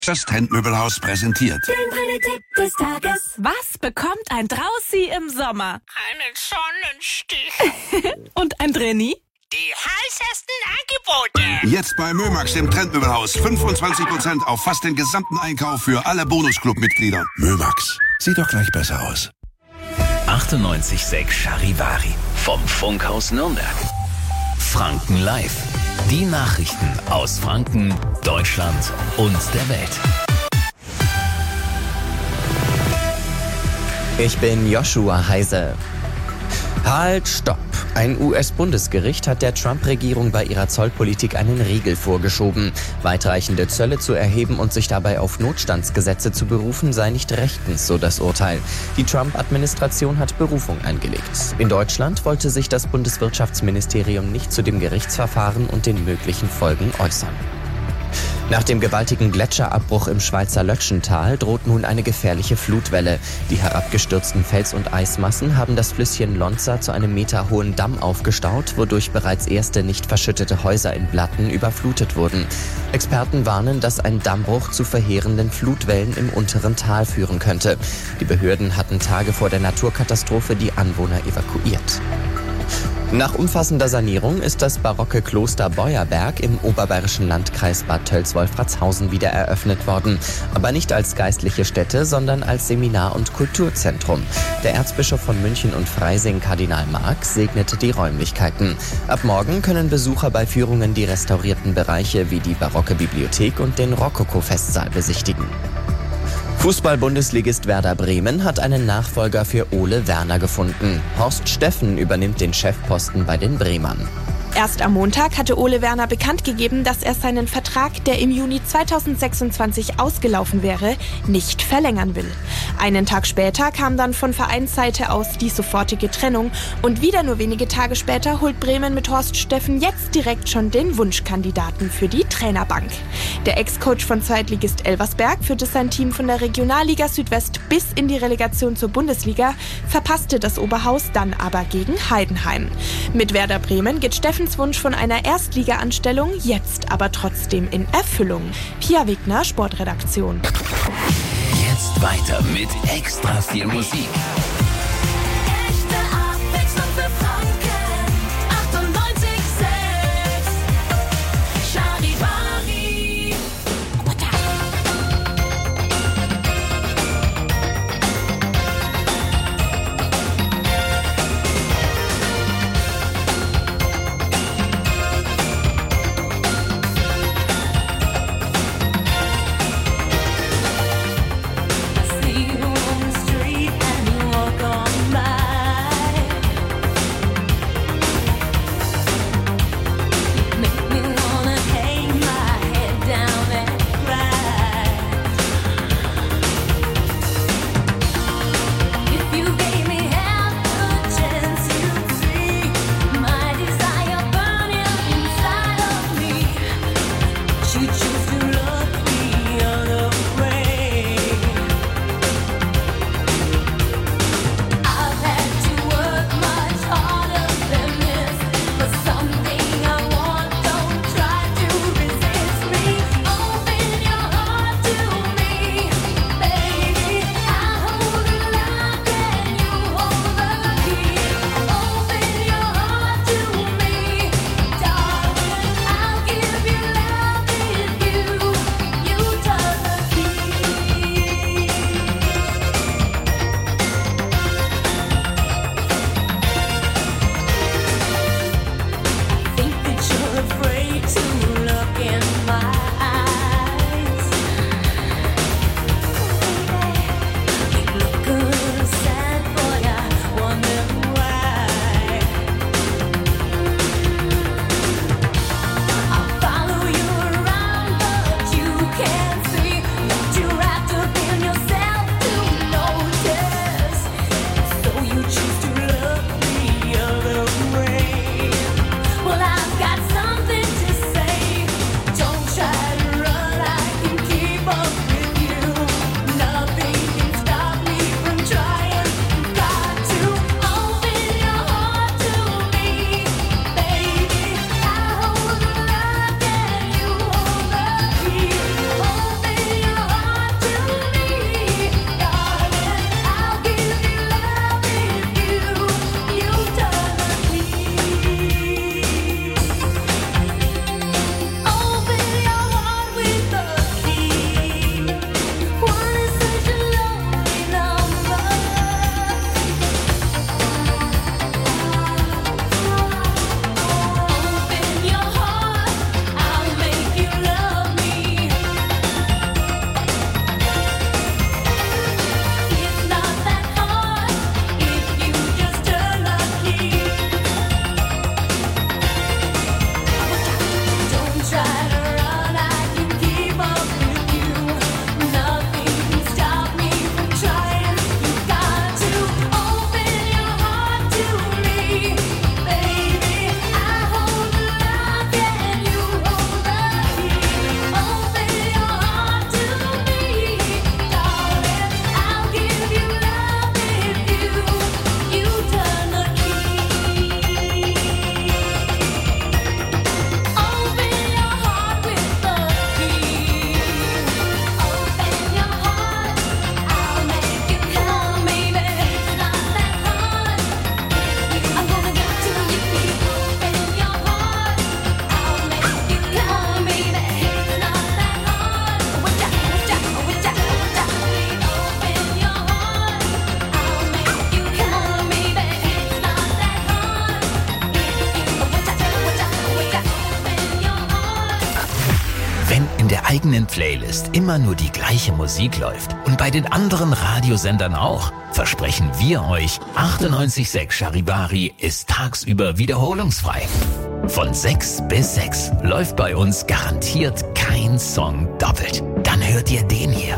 Das Trendmöbelhaus präsentiert. Den Tipp des Tages. Was bekommt ein Draußi im Sommer? Einen Sonnenstich. Und ein Drenni? Die heißesten Angebote. Jetzt bei Mömax im Trendmöbelhaus 25% auf fast den gesamten Einkauf für alle Bonusclub-Mitglieder. Mömax, sieht doch gleich besser aus. 98,6 Charivari vom Funkhaus Nürnberg. Franken Live. Die Nachrichten aus Franken, Deutschland und der Welt. Ich bin Joshua Heise. Halt, stopp! Ein US-Bundesgericht hat der Trump-Regierung bei ihrer Zollpolitik einen Riegel vorgeschoben. Weitreichende Zölle zu erheben und sich dabei auf Notstandsgesetze zu berufen, sei nicht rechtens, so das Urteil. Die Trump-Administration hat Berufung eingelegt. In Deutschland wollte sich das Bundeswirtschaftsministerium nicht zu dem Gerichtsverfahren und den möglichen Folgen äußern. Nach dem gewaltigen Gletscherabbruch im Schweizer Lötschental droht nun eine gefährliche Flutwelle. Die herabgestürzten Fels- und Eismassen haben das Flüsschen Lonza zu einem meterhohen Damm aufgestaut, wodurch bereits erste nicht verschüttete Häuser in Blatten überflutet wurden. Experten warnen, dass ein Dammbruch zu verheerenden Flutwellen im unteren Tal führen könnte. Die Behörden hatten Tage vor der Naturkatastrophe die Anwohner evakuiert. Nach umfassender Sanierung ist das barocke Kloster Beuerberg im oberbayerischen Landkreis Bad Tölz-Wolfratshausen wieder eröffnet worden. Aber nicht als geistliche Stätte, sondern als Seminar- und Kulturzentrum. Der Erzbischof von München und Freising, Kardinal Marx, segnete die Räumlichkeiten. Ab morgen können Besucher bei Führungen die restaurierten Bereiche wie die barocke Bibliothek und den Rokoko-Festsaal besichtigen. Fußball-Bundesligist Werder Bremen hat einen Nachfolger für Ole Werner gefunden. Horst Steffen übernimmt den Chefposten bei den Bremern. Erst am Montag hatte Ole Werner bekannt gegeben, dass er seinen Vertrag, der im Juni 2026 ausgelaufen wäre, nicht verlängern will. Einen Tag später kam dann von Vereinsseite aus die sofortige Trennung und wieder nur wenige Tage später holt Bremen mit Horst Steffen jetzt direkt schon den Wunschkandidaten für die Trainerbank. Der Ex-Coach von Zweitligist Elversberg führte sein Team von der Regionalliga Südwest bis in die Relegation zur Bundesliga, verpasste das Oberhaus dann aber gegen Heidenheim. Mit Werder Bremen geht Steffens Wunsch von einer Erstliga-Anstellung jetzt aber trotzdem in Erfüllung. Pia Wegner, Sportredaktion. Jetzt weiter mit extra viel Musik. Echte Abwechslung für Franken. 98,6 Charivari. See you on the street and you walk Playlist immer nur die gleiche Musik läuft und bei den anderen Radiosendern auch, versprechen wir euch, 98.6 Charivari ist tagsüber wiederholungsfrei. Von 6 bis 6 läuft bei uns garantiert kein Song doppelt. Dann hört ihr den hier.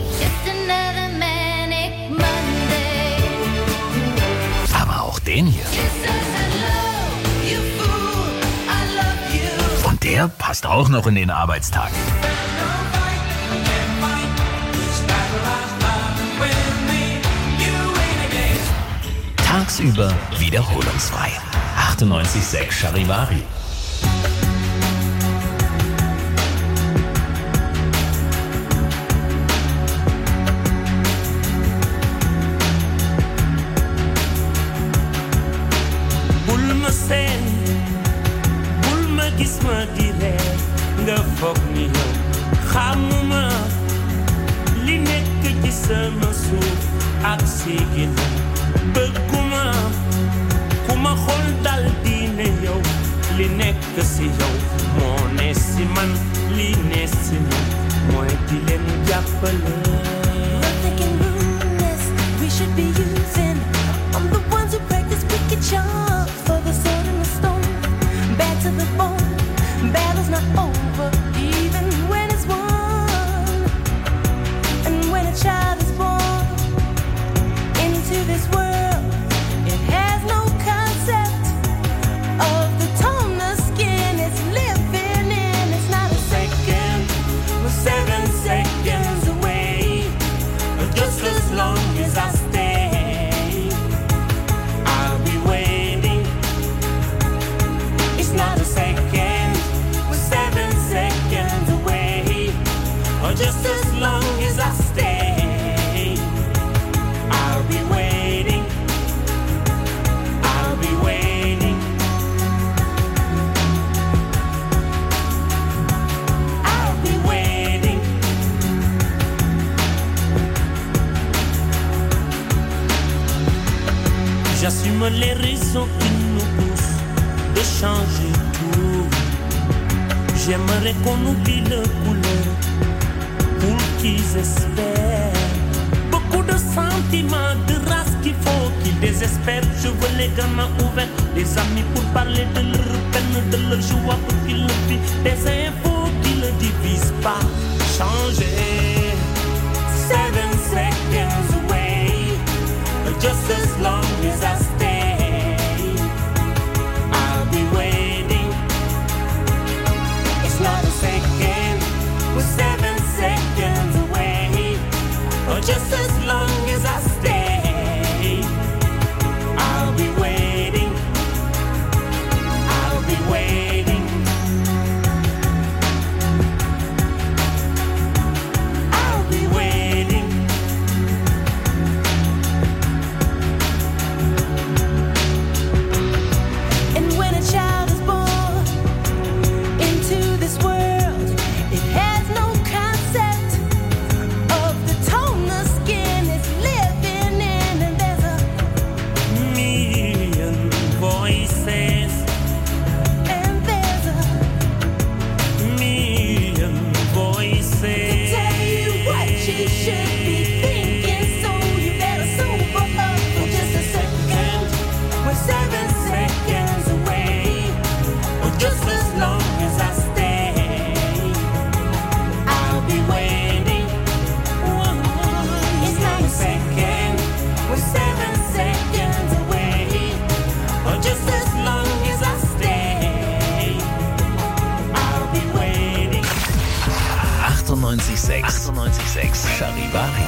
Aber auch den hier. Und der passt auch noch in den Arbeitstag. Tagsüber wiederholungsfrei. 98.6 Charivari. Bul ma seen, bul ma gis ma di reer, nga foog ni yow xamuma li nekk ci sama suuf ak si ginnaaw. Bëgguma ku ma xool dal di ne yow li nekk si yow moo ne si man li ne si man mooy di leen jàppale. Thinking ruthless, we should be using. I'm the ones who practice wicked charms for the sword and the stone. Bad to the bone, battle's not over, even when it's won. And when a child is born into this world, it has no concept of the tone the skin is living in. It's not a second, We're 7 seconds away, just as long as I stay, I'll be waiting. It's not a second, we're 7 seconds away, just as long as I stay, I'll be waiting. I'll be waiting. I'll be waiting. J'assume les raisons qui nous poussent de changer tout. J'aimerais qu'on oublie le couleur pour qu'ils espèrent. Beaucoup de sentiments, de race qu'il faut qu'ils désespèrent. Je veux les gamins ouverts, les amis pour parler de leur peine, de leur joie pour qu'ils le vivent. Des infos qui ne divisent pas. Changer. 7 seconds away, just as long as I stay, I'll be waiting. It's not a second, we're 7 seconds away, just as long as I stay, I'll be waiting. I'll be waiting. I'll be waiting. and when a child is born into this world, it has no concept of the tone the skin is living in. And there's a Million voices, and there's a million voices. tell you what you should be thinking, so you better sober up for just a second. We're 7 seconds away, just as long as I stay, I'll be waiting. It's not a second, we're 7 seconds away, just as long as I stay, I'll be waiting. 98.6 Charivari.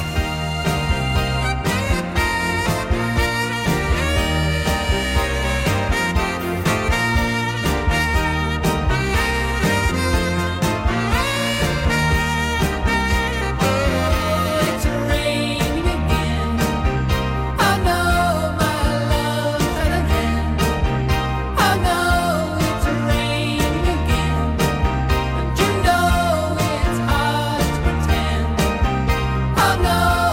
It's raining again. I know my love's at an end. I know it's raining again. And you know it's hard to pretend. I know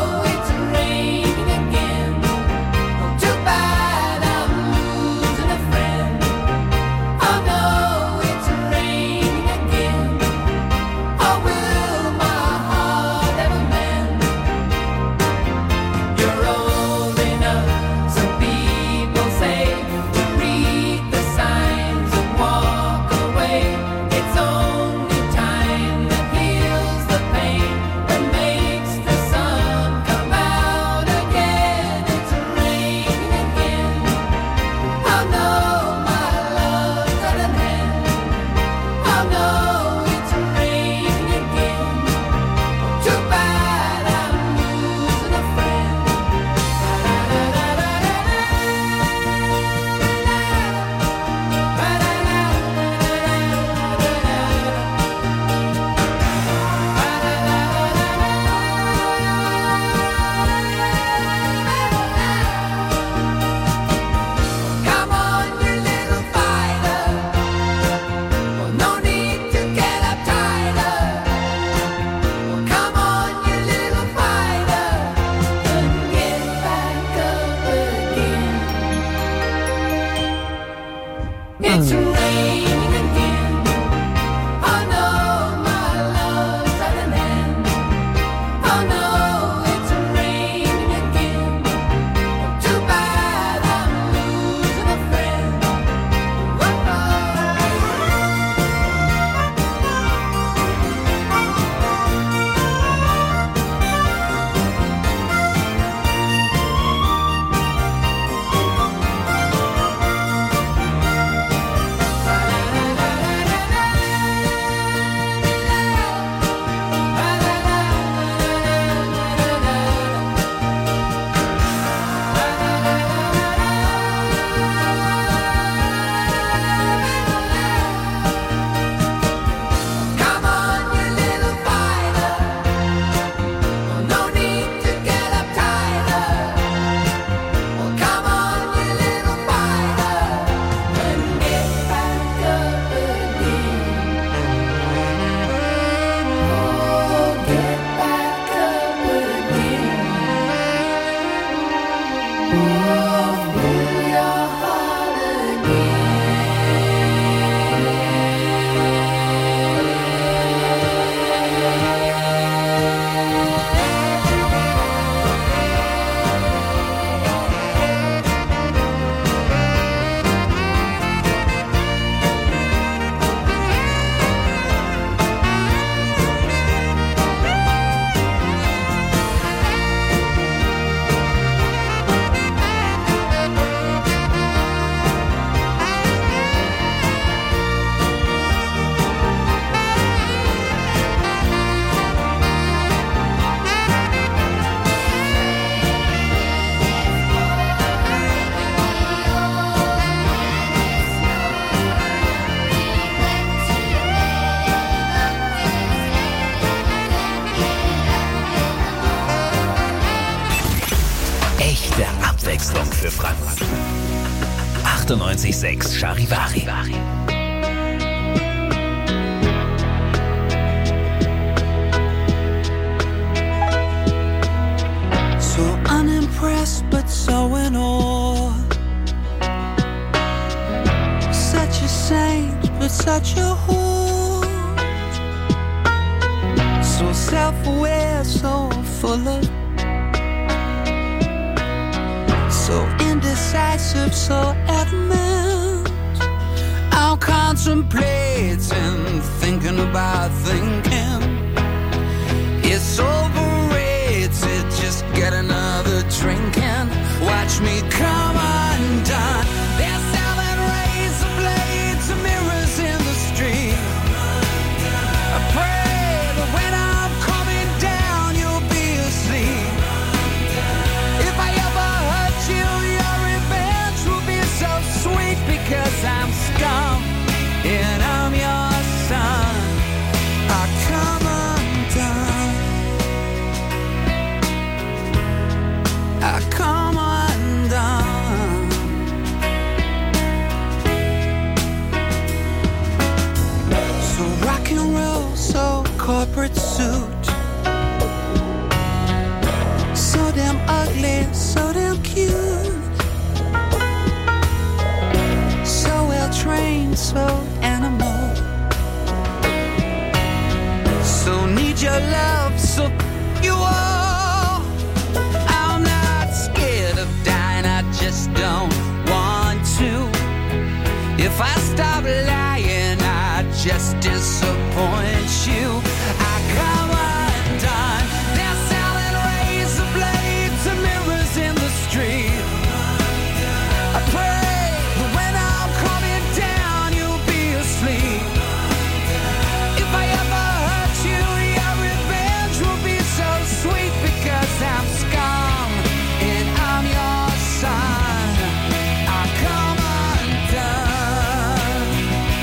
der Abwechslung für Franken. 98.6 Charivari. So unimpressed but so in awe. Such a saint but such a whore. So self-aware, so full of, so indecisive, so adamant. I'm contemplating, thinking about thinking. It's overrated, just get another drink and watch me come undone. They're selling razor blades and mirrors in the street. I pray that when I'm coming down, you'll be asleep. If I ever hurt you, your revenge will be so sweet, because I'm scum and I'm your son. I come undone. I come undone. So rock and roll, so corporate suit. So damn ugly, so damn cute. So well trained, so animal. So need your love, so you are. I'm not scared of dying, I just don't want to. If I stop lying, I just disappoint you. I come undone. They're selling razor blades and mirrors in the street. I pray that when I'm coming down, you'll be asleep. If I ever hurt you, your revenge will be so sweet, because I'm scum and I'm your son. I come undone.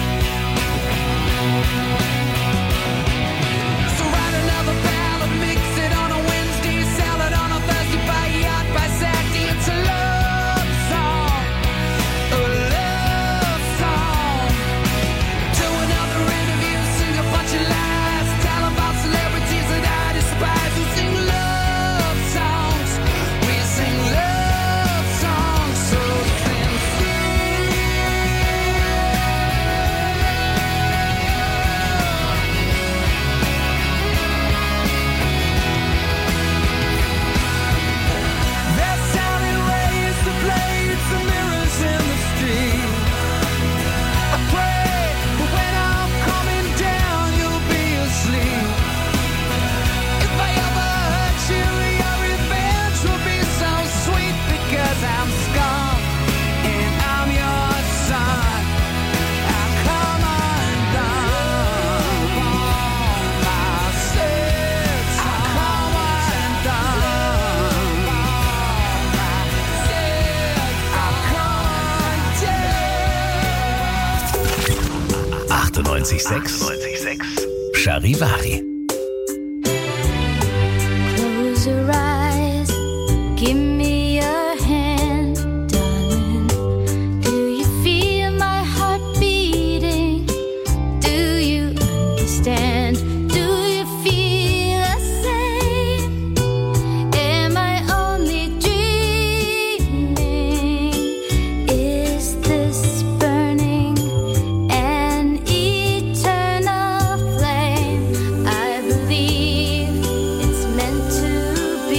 So write another ballad, mix it on a Wednesday, sell it on a Thursday, buy a yacht by Saturday. It's a love song, a love song. Do another interview, sing a bunch of lies, tell about celebrities that I despise. We sing love songs, we sing love songs so sincere. They're selling razor blades and mirrors in the street. I pray that when I'm coming down, you'll be asleep. If I ever hurt you, your revenge will be so sweet, because I'm scum and I'm your son. I come undone. I said I come undone. I said I come undone. 98.6 Charivari. Close your eyes, give me your hand, darling. Do you feel my heart beating? Do you understand? Do you feel the same? Am I only dreaming? Is this burning an eternal flame? I believe it's meant to be.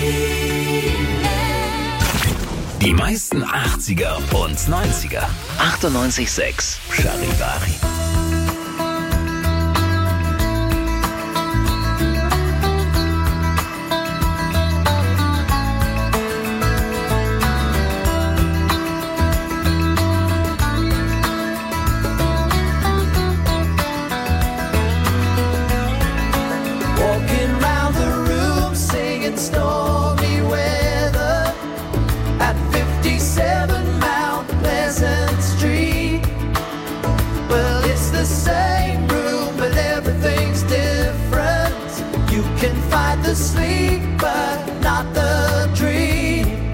Die meisten 80er und 90er. 98.6 Charivari. Walking round the room singing stormy weather at 57 Mount Pleasant Street. Well, it's the same room, but everything's different. You can fight the sleep, but not the dream.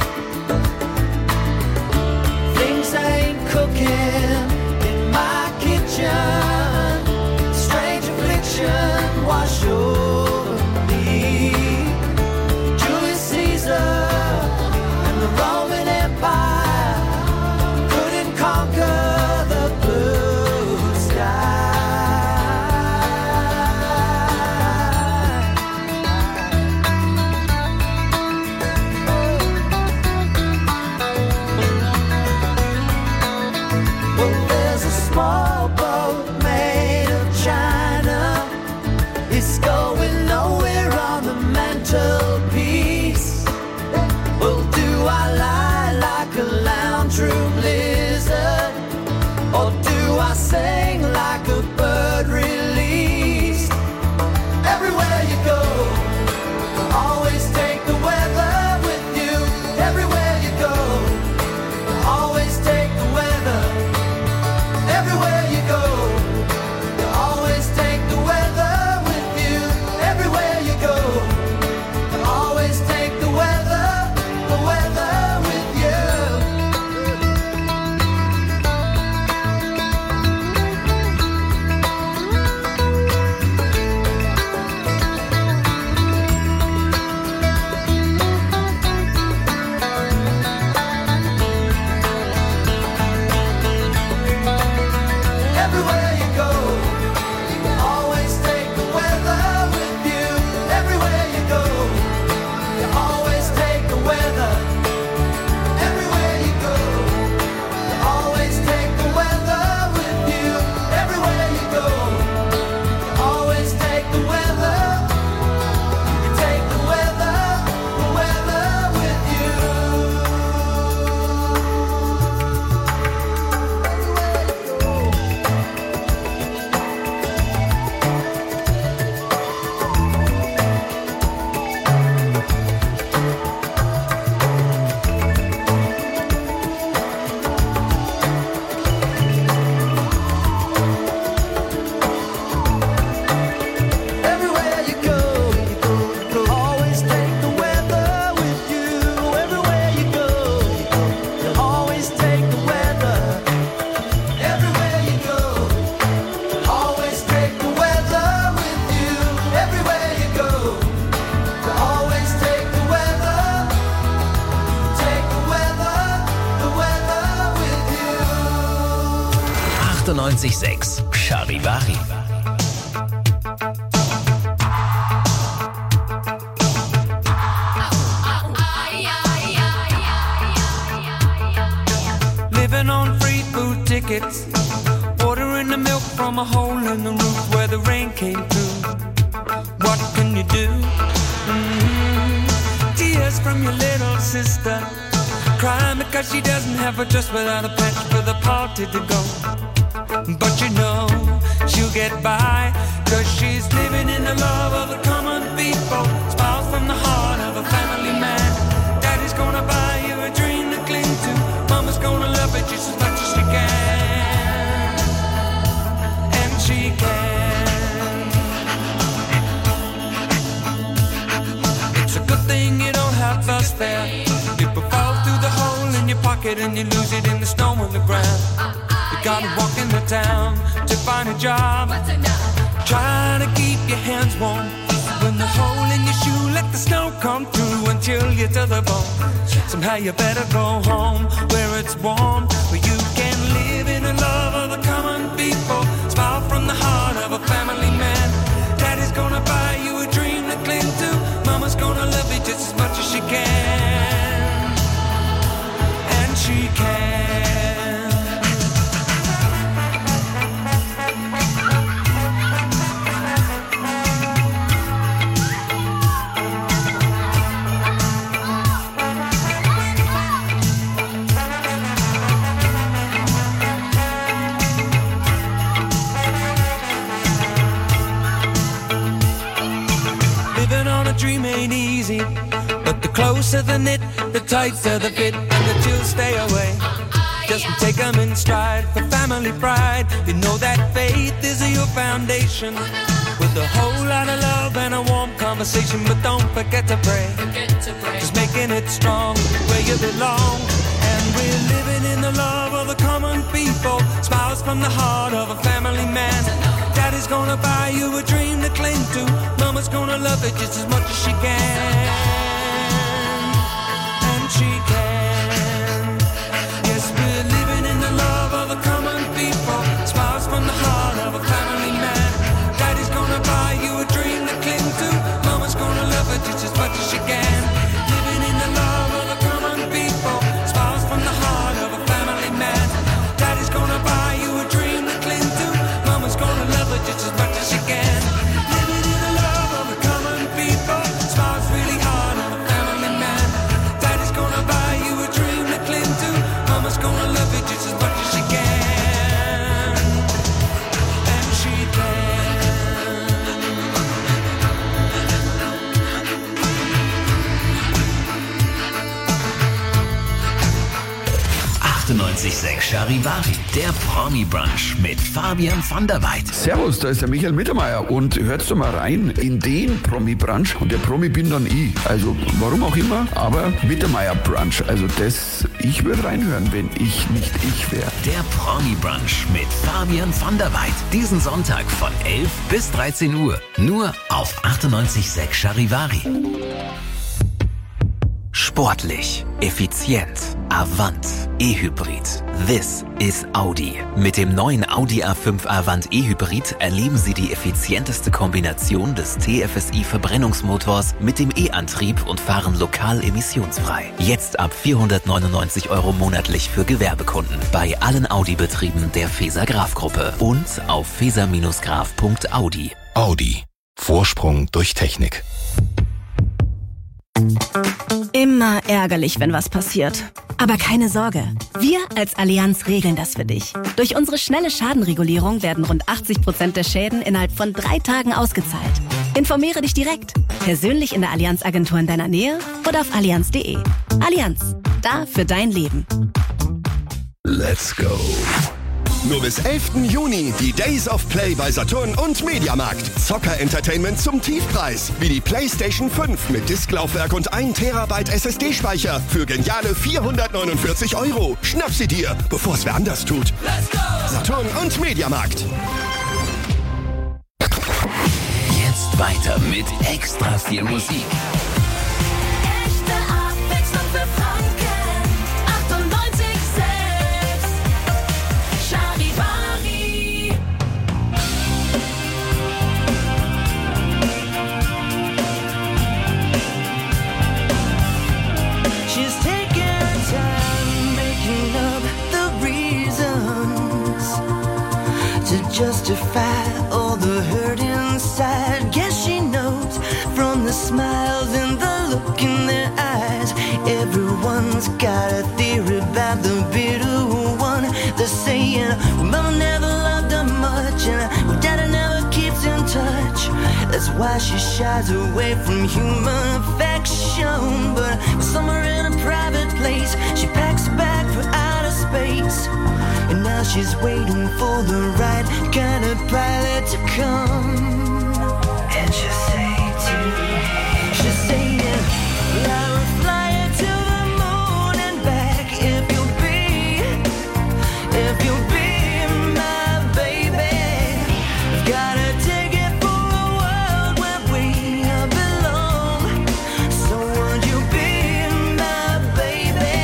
Things ain't cooking in my kitchen. Strange affliction wash over me. Julius Caesar and the Roman Empire couldn't conquer the blue sky. Well, there's a small boat made of china. It's going nowhere on the mantelpiece. Well, do I lie like a lounge room lizard, or do I sing like a bird released? Everywhere you go, always take the weather with you. Everywhere you go, always take the weather. Everywhere you go, you always take the weather with you. Everywhere you go, you always take the weather with you. Everywhere you go, you always take the weather with you. Everywhere you go, you always take the weather. Everywhere you go, you always take the weather with you. Everywhere you go, you always take the weather. You take the weather with you. Everywhere you go, you'll always take the weather with you. Everywhere you go, you'll always take the weather. Everywhere you go, you'll always take the weather with you. Everywhere you go, you'll always take the weather. Take the weather with you. 98.6 Charivari. Living on free food tickets, ordering the milk from a hole in the roof where the rain came through. What can you do? Tears from your little sister, crying because she doesn't have a dress without a patch for the party to go. But you know she'll get by, cause she's living in the love of the common people. Smiles from the heart of a family man. Daddy's gonna buy you a dream to cling to. Mama's gonna love it just as much as she can. And she can. It's a good thing you don't have us there. People fall through the hole in your pocket and you lose it in the snow on the ground. You gotta walk in the town to find a job. Trying to keep your hands warm. When the hole in your shoe, let the snow come through and chill you to the bone. Somehow you better go home where it's warm, where you can live in the love of the common people. Smile from the heart of a family man. Daddy's gonna buy you a dream to cling to. Mama's gonna love you just as much as she can. dream ain't easy, but the closer the knit, the tighter the fit, and the chills stay away. Just take them in stride for family pride. You know that faith is your foundation, with a whole lot of love and a warm conversation. But don't forget to pray, just making it strong where you belong. And we're living in the love of the common people, smiles from the heart of a family man. Daddy's gonna buy you a dream to cling to, Mama's gonna love it just as much as she can. And she can. Yes, we're living in the love of the common people, smiles from the heart of a family man. Daddy's gonna buy you a dream to cling to, Mama's gonna love it just as much as she can. Living in the love of the common people, smiles from the heart of a family man. Daddy's gonna buy you a dream to cling to, Mama's gonna love it just as much as she can. Living in the love of the common people, smiles really hard on a family man. Daddy's gonna buy you a dream to cling to, Mama's gonna love it just as much as she can. And she can. 98.6 Charivari, der Promi-Brunch mit Fabian van der Weid. Servus, da ist der Michael Mittermeier und hört doch mal rein in den Promi-Brunch und der Promi bin dann ich. Also warum auch immer, aber Mittermeier-Brunch. Also das, ich würde reinhören, wenn ich nicht ich wäre. Der Promi-Brunch mit Fabian van der Weid. Diesen Sonntag von 11 bis 13 Uhr. Nur auf 98.6 Charivari. Sportlich, effizient, Avant, E-Hybrid. This is Audi. Mit dem neuen Audi A5 Avant E-Hybrid erleben Sie die effizienteste Kombination des TFSI-Verbrennungsmotors mit dem E-Antrieb und fahren lokal emissionsfrei. Jetzt ab 499 € monatlich für Gewerbekunden bei allen Audi-Betrieben der Feser-Graf-Gruppe und auf feser-graf.audi. Audi. Vorsprung durch Technik. Immer ärgerlich, wenn was passiert. Aber keine Sorge, wir als Allianz regeln das für dich. Durch unsere schnelle Schadenregulierung werden rund 80% der Schäden innerhalb von 3 Tagen ausgezahlt. Informiere dich direkt, persönlich in der Allianz-Agentur in deiner Nähe oder auf allianz.de. Allianz, da für dein Leben. Let's go. Nur bis 11. Juni die Days of Play bei Saturn und Mediamarkt. Zocker-Entertainment zum Tiefpreis. Wie die PlayStation 5 mit Disklaufwerk und 1 Terabyte SSD-Speicher für geniale 449 €. Schnapp sie dir, bevor es wer anders tut. Let's go! Saturn und Mediamarkt. Jetzt weiter mit extra viel Musik. Echte Abwechslung für Franken. 98.6 Charivari. She's taking time making up the reasons to justify all the hurt inside. Guess she knows from the smiles and the look in their eyes. Everyone's got a theory about the bitter one. They're saying, well, Mama never loved her much, and well, Daddy never keeps in touch. That's why she shies away from human affection. But somewhere in a private place, she packs a bag for outer space. And now she's waiting for the right kind of pilot to come. And she'll say to me, she'll say, well, I will fly you to the moon and back if you'll be my baby. I've got a ticket for a world where we belong. So would you be my baby?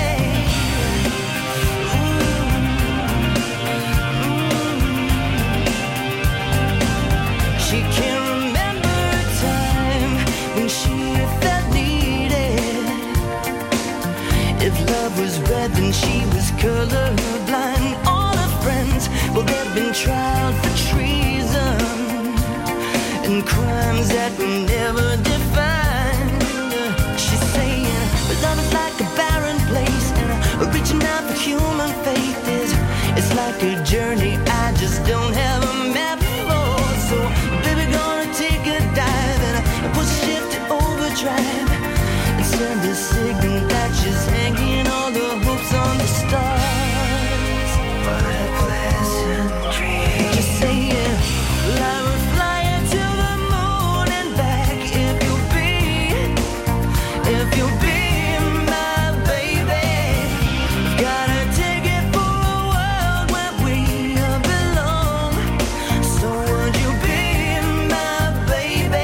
She can't remember a time when she felt needed. If love was red, then she was colorblind. All her friends, well, they've been tried for treason and crimes that were never defined. She's saying, but love is like a barren place, and reaching out for human faith it's like a journey I just don't have a map for. So, baby, gonna take a dive and push shift to overdrive. drive and send a signal that she's hanging all the hopes on the stars. What a pleasant dream. Just saying, I will fly to the moon and back if you'll be my baby. Got a ticket for a world where we belong. So would you be my baby?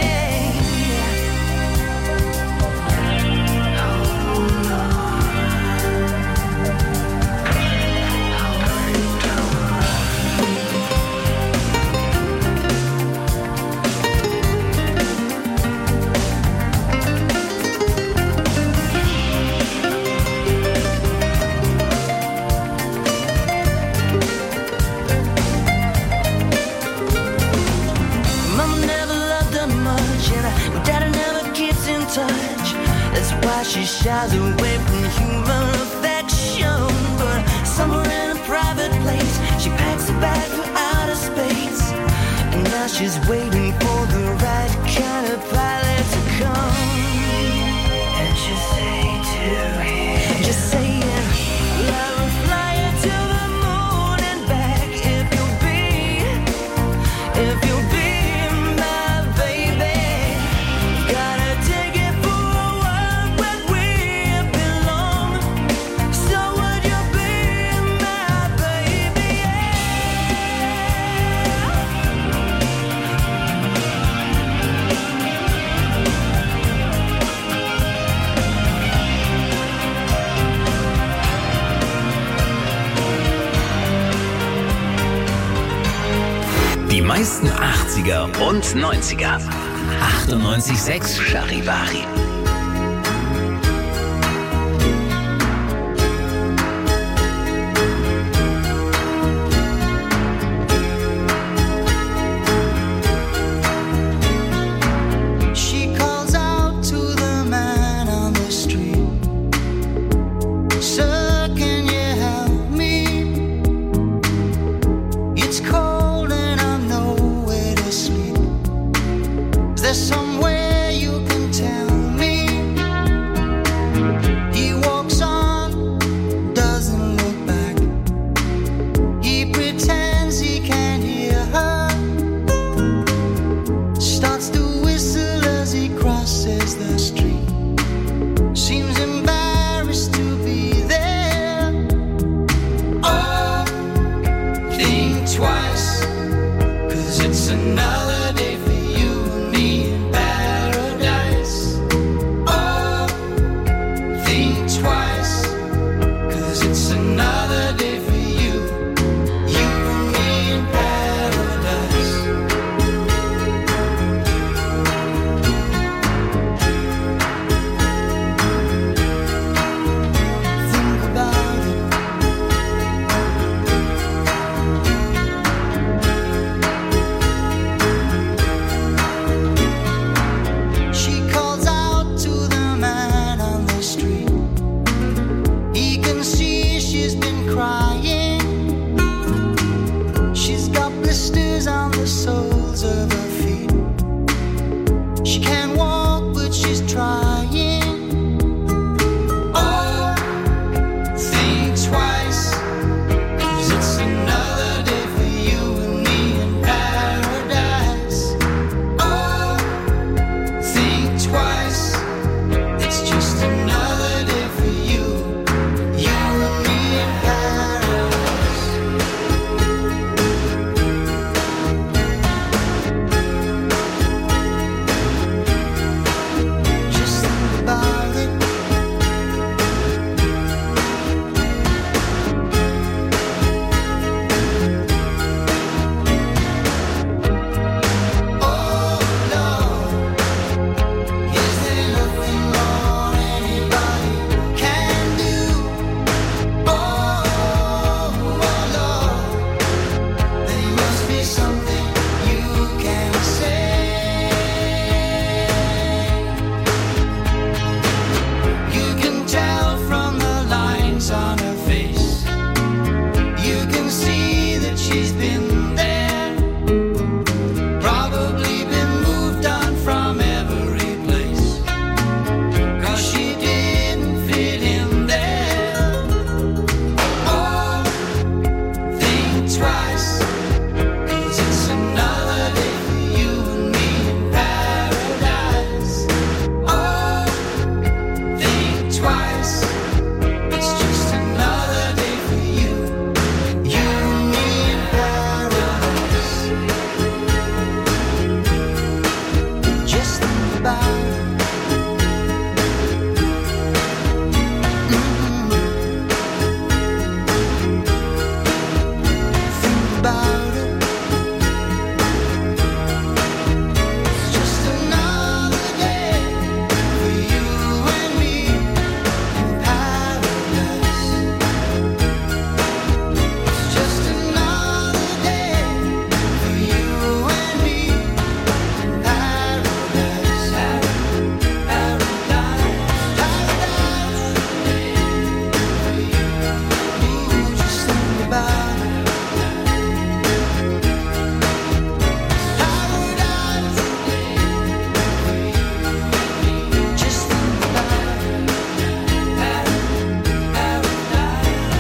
Mama never loved her much, and my daddy never keeps in touch. That's why she shies away from human affection. But somewhere in a private place, she packs a bag for outer space. And now she's waiting for the right kind of pilot to come. And she'll say to him, just saying, I will fly you to the moon and back if you'll be my baby. Got a ticket for a world where we belong. So would you be my baby? Die meisten 80er und 90er. 98.6 Charivari. She calls out to the man on the street. Sir, can you help me? It's cold and I'm nowhere to sleep. Is there somewhere you can tell me? He walks on, doesn't look back. He pretends he can't hear her. Starts to whistle as he crosses the street. Seems embarrassed to be there. Oh, think twice, 'cause it's another day for you and me in paradise. Oh, think twice, 'cause it's another day for you and me in paradise.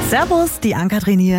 Servus, die Ann-Kathrin hier.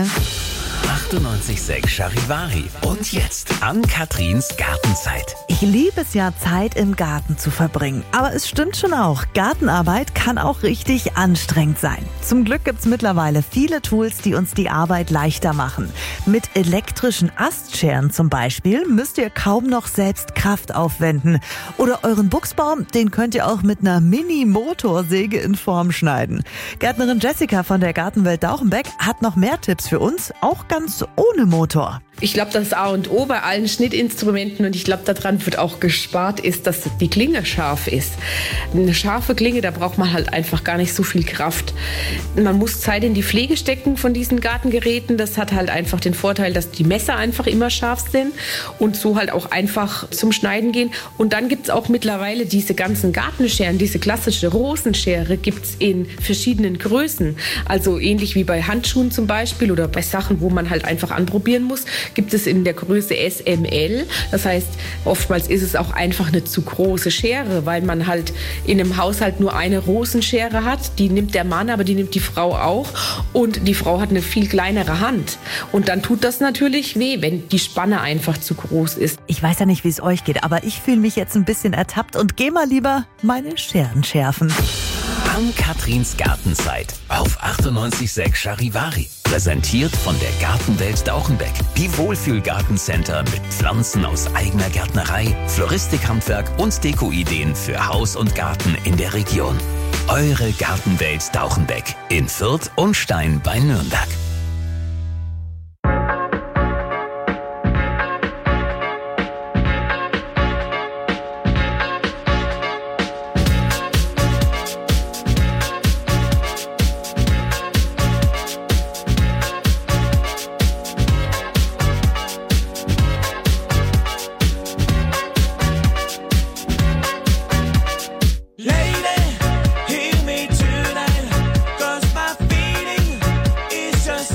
98.6 Charivari. Und jetzt Ann-Katrins Gartenzeit. Ich liebe es ja, Zeit im Garten zu verbringen. Aber es stimmt schon auch, Gartenarbeit kann auch richtig anstrengend sein. Zum Glück gibt's mittlerweile viele Tools, die uns die Arbeit leichter machen. Mit elektrischen Astscheren zum Beispiel müsst ihr kaum noch selbst Kraft aufwenden. Oder euren Buchsbaum, den könnt ihr auch mit einer Mini-Motorsäge in Form schneiden. Gärtnerin Jessica von der Gartenwelt Dauchenbeck hat noch mehr Tipps für uns, auch ganz ohne Motor. Ich glaube, das A und O bei allen Schnittinstrumenten, und ich glaube, daran wird auch gespart, ist, dass die Klinge scharf ist. Eine scharfe Klinge, da braucht man halt einfach gar nicht so viel Kraft. Man muss Zeit in die Pflege stecken von diesen Gartengeräten. Das hat halt einfach den Vorteil, dass die Messer einfach immer scharf sind und so halt auch einfach zum Schneiden gehen. Und dann gibt's auch mittlerweile diese ganzen Gartenscheren, diese klassische Rosenschere gibt's in verschiedenen Größen. Also ähnlich wie bei Handschuhen zum Beispiel oder bei Sachen, wo man halt einfach anprobieren muss, gibt es in der Größe SML. Das heißt, oftmals ist es auch einfach eine zu große Schere, weil man halt in einem Haushalt nur eine Rosenschere hat. Die nimmt der Mann, aber die nimmt die Frau auch. Und die Frau hat eine viel kleinere Hand. Und dann tut das natürlich weh, wenn die Spanne einfach zu groß ist. Ich weiß ja nicht, wie es euch geht, aber ich fühle mich jetzt ein bisschen ertappt und gehe mal lieber meine Scheren schärfen. Ann-Katrins Gartenzeit auf 98.6 Charivari. Präsentiert von der Gartenwelt Dauchenbeck. Die Wohlfühl-Gartencenter mit Pflanzen aus eigener Gärtnerei, Floristikhandwerk und Dekoideen für Haus und Garten in der Region. Eure Gartenwelt Dauchenbeck in Fürth und Stein bei Nürnberg. Lady, hear me tonight, 'cause my feeling is just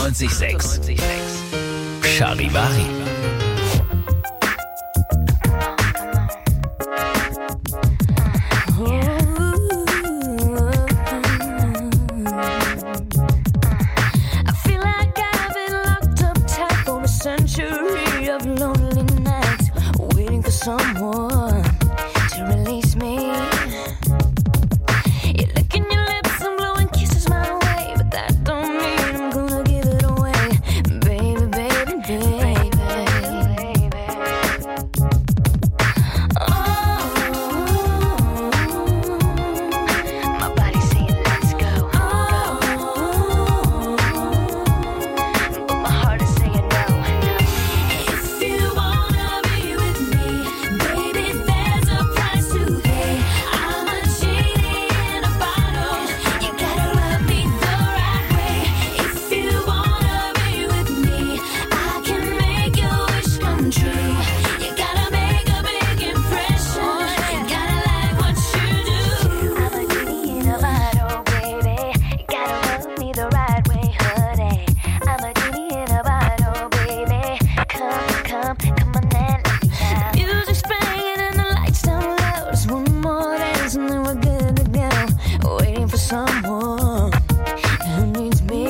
98.6 Charivari. Someone to release me. You're licking your lips and blowing kisses my way, but that don't mean I'm gonna give it away, baby, baby, baby. Oh, my body's saying let's go. Oh, but my heart is saying no. If you wanna be with me, baby, there's a price to pay. I'm a genie in a bottle. You gotta love me the right way. If you wanna be with me, I can make your wish come true. You gotta make a big impression. You gotta like what you do. I'm a genie in a bottle, baby. You gotta love me the right way, honey. I'm a genie in a bottle, baby. Come on and let me out. Music's playing and the lights down low. Just one more dance and then we're good to go. Waiting for someone who needs me.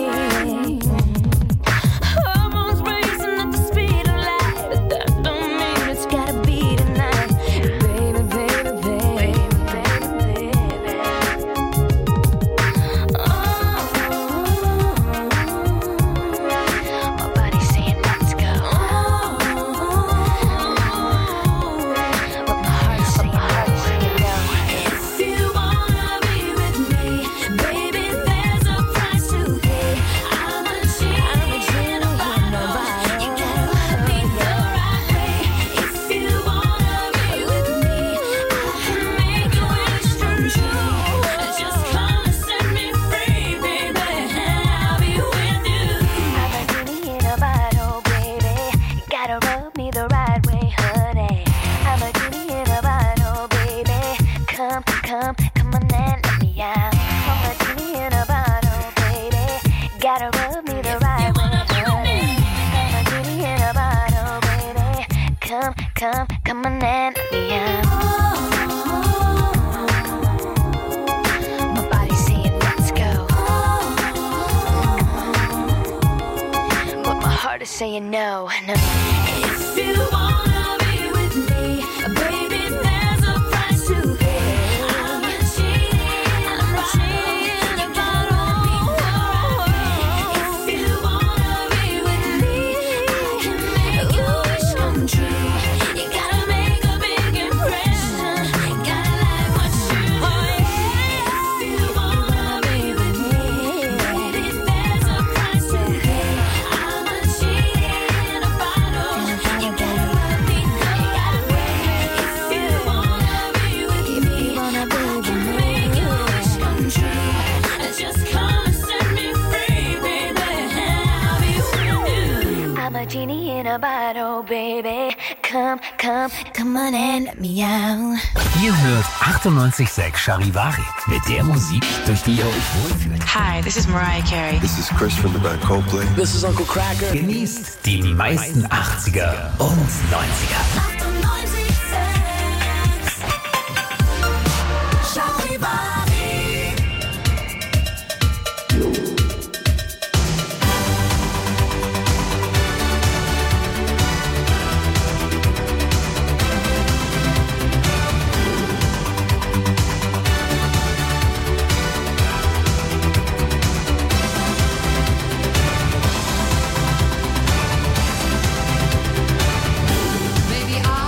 Hormones racing at the speed of light, but that don't mean it's gotta be tonight, baby, baby, baby, baby, baby. Oh, my body's saying let's go. But my heart's saying no. If you wanna be with me, baby, there's a price to pay. I'm a genie in a bottle. You gotta love me the right way. If you wanna be with me, I can make your wish come true. Just come and set me free, baby, and I'll be with you. I'm a genie in a bottle, baby. You gotta rub me the right way, honey. I'm a genie in a bottle, baby. Come on and let me out. I'm a genie in a bottle, baby. Gotta rub me the right way, honey. I'm a genie in a bottle, baby. Come on and let me out. My body's saying let's go, but my heart is saying no, no. If you wanna be with me, baby, there's a price to pay. I'm a genie in a bottle. If you wanna be with me, I can make your wish come true. You gotta make a big impression. You gotta like what you do. If you wanna be with me, baby, there's a price to pay. I'm a genie in a bottle. You gotta love me the right way. If you wanna be with me, I can make your wish come true. Just come and set me free, baby, and I'll be with you. I'm a genie in a bottle, baby. Come on and let me out. Ihr hört 98.6 Charivari. Mit der Musik, durch die ihr euch wohlfühlt. Hi, this is Mariah Carey. This is Chris from the band Coldplay. This is Uncle Cracker. Genießt die meisten 80er und 90er. Maybe I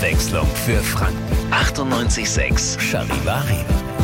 Abwechslung für Franken. 98,6 Charivari.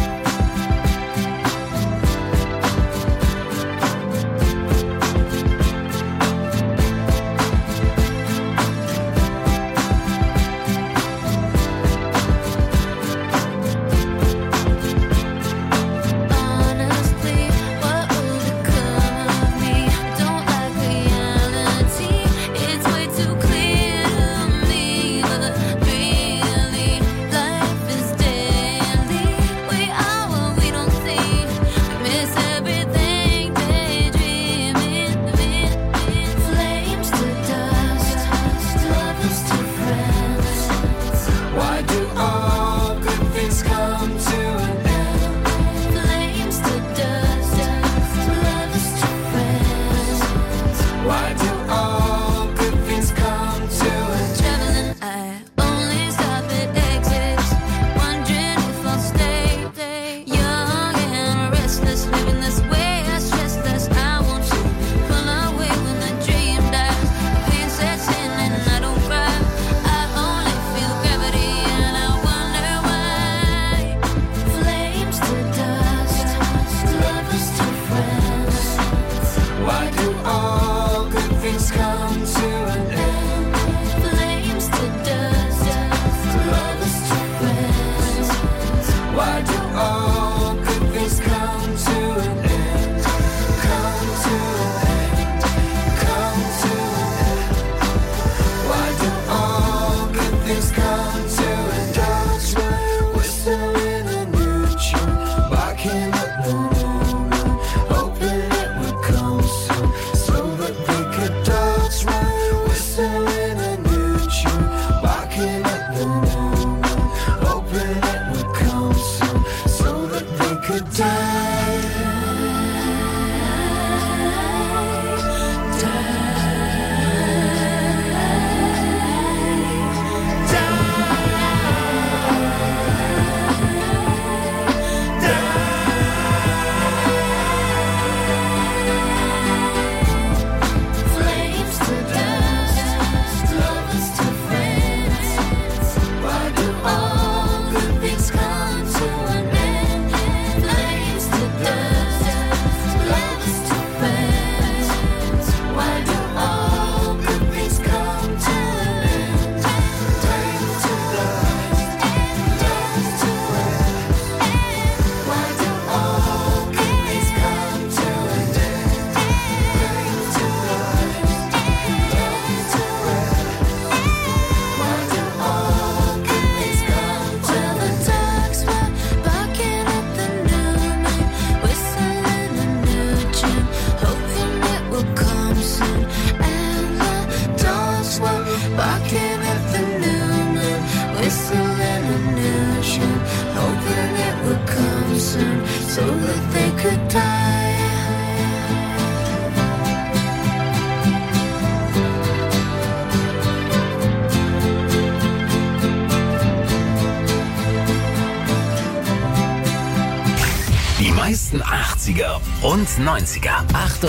Die meisten 80er und 90er.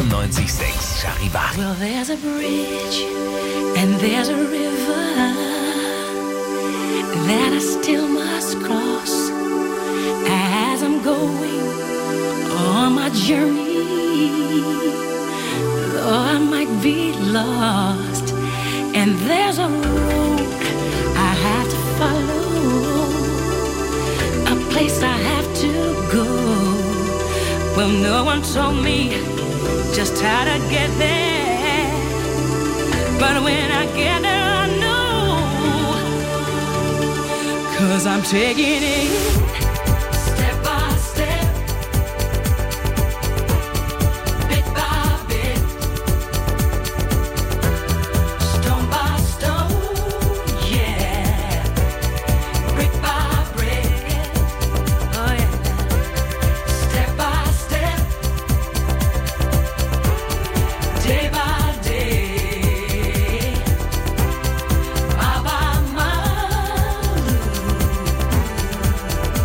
98,6 Charivari. Well, there's a bridge and there's a river that I still must cross as I'm going on my journey. Though I might be lost, and there's a road I have to follow, a place I have to go. Well, no one told me just how to get there, but when I get there I know, 'cause I'm taking it step by step, bit by bit, stone by stone, yeah, brick by brick, oh yeah, step by step, day by day, mile by mile.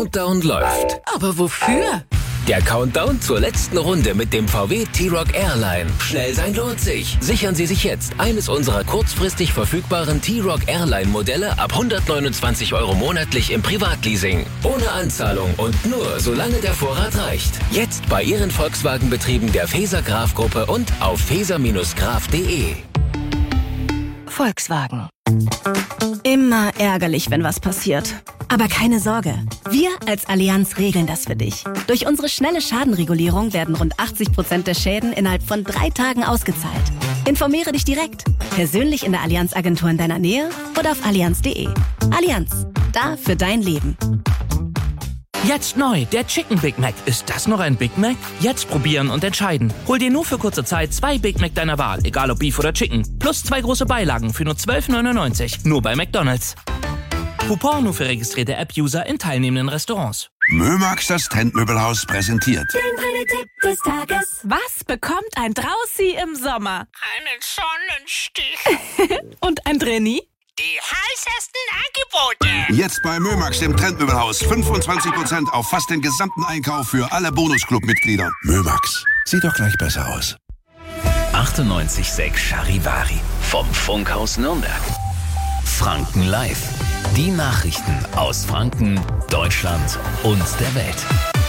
Countdown läuft. Aber wofür? Der Countdown zur letzten Runde mit dem VW T-Roc Airline. Schnell sein lohnt sich. Sichern Sie sich jetzt eines unserer kurzfristig verfügbaren T-Roc Airline Modelle ab 129 € monatlich im Privatleasing. Ohne Anzahlung und nur solange der Vorrat reicht. Jetzt bei Ihren Volkswagen-Betrieben der Faeser Graf Gruppe und auf faeser-graf.de. Volkswagen. Immer ärgerlich, wenn was passiert. Aber keine Sorge. Wir als Allianz regeln das für dich. Durch unsere schnelle Schadenregulierung werden rund 80% der Schäden innerhalb von 3 Tagen ausgezahlt. Informiere dich direkt. Persönlich in der Allianz-Agentur in deiner Nähe oder auf allianz.de. Allianz. Da für dein Leben. Jetzt neu, der Chicken Big Mac. Ist das noch ein Big Mac? Jetzt probieren und entscheiden. Hol dir nur für kurze Zeit 2 Big Mac deiner Wahl, egal ob Beef oder Chicken. Plus 2 große Beilagen für nur 12,99. Nur bei McDonald's. Coupon nur für registrierte App-User in teilnehmenden Restaurants. Mömax, das Trendmöbelhaus, präsentiert. Der Tipp des Tages. Was bekommt ein Draußi im Sommer? Einen Sonnenstich. Und ein Drenni? Die heißesten Angebote. Jetzt bei Mömax, dem Trendmöbelhaus, 25% auf fast den gesamten Einkauf für alle Bonusclub-Mitglieder. Mömax, sieht doch gleich besser aus. 98,6 Charivari vom Funkhaus Nürnberg. Franken Live. Die Nachrichten aus Franken, Deutschland und der Welt.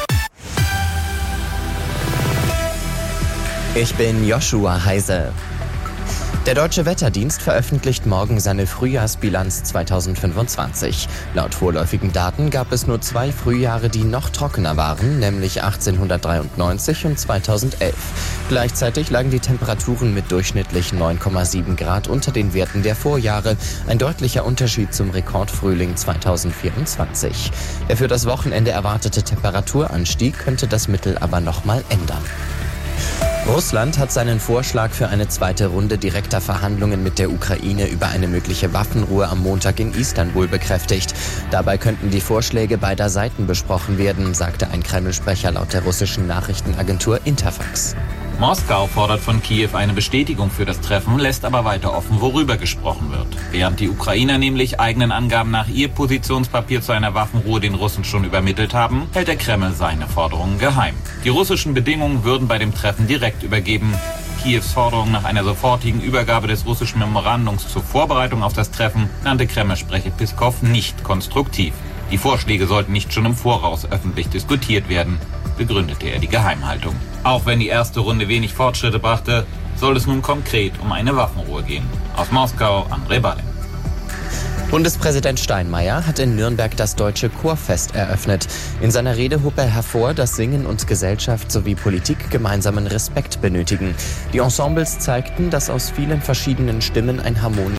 Ich bin Joshua Heise. Der Deutsche Wetterdienst veröffentlicht morgen seine Frühjahrsbilanz 2025. Laut vorläufigen Daten gab es nur 2 Frühjahre, die noch trockener waren, nämlich 1893 und 2011. Gleichzeitig lagen die Temperaturen mit durchschnittlich 9,7 Grad unter den Werten der Vorjahre, ein deutlicher Unterschied zum Rekordfrühling 2024. Der für das Wochenende erwartete Temperaturanstieg könnte das Mittel aber nochmal ändern. Russland hat seinen Vorschlag für eine zweite Runde direkter Verhandlungen mit der Ukraine über eine mögliche Waffenruhe am Montag in Istanbul bekräftigt. Dabei könnten die Vorschläge beider Seiten besprochen werden, sagte ein Kreml-Sprecher laut der russischen Nachrichtenagentur Interfax. Moskau fordert von Kiew eine Bestätigung für das Treffen, lässt aber weiter offen, worüber gesprochen wird. Während die Ukrainer nämlich eigenen Angaben nach ihr Positionspapier zu einer Waffenruhe den Russen schon übermittelt haben, hält der Kreml seine Forderungen geheim. Die russischen Bedingungen würden bei dem Treffen direkt übergeben. Kiews Forderung nach einer sofortigen Übergabe des russischen Memorandums zur Vorbereitung auf das Treffen nannte Kreml-Sprecher Piskow nicht konstruktiv. Die Vorschläge sollten nicht schon im Voraus öffentlich diskutiert werden, begründete er die Geheimhaltung. Auch wenn die erste Runde wenig Fortschritte brachte, soll es nun konkret um eine Waffenruhe gehen. Aus Moskau, André Ballin. Bundespräsident Steinmeier hat in Nürnberg das Deutsche Chorfest eröffnet. In seiner Rede hob er hervor, dass Singen und Gesellschaft sowie Politik gemeinsamen Respekt benötigen. Die Ensembles zeigten, dass aus vielen verschiedenen Stimmen ein harmonisches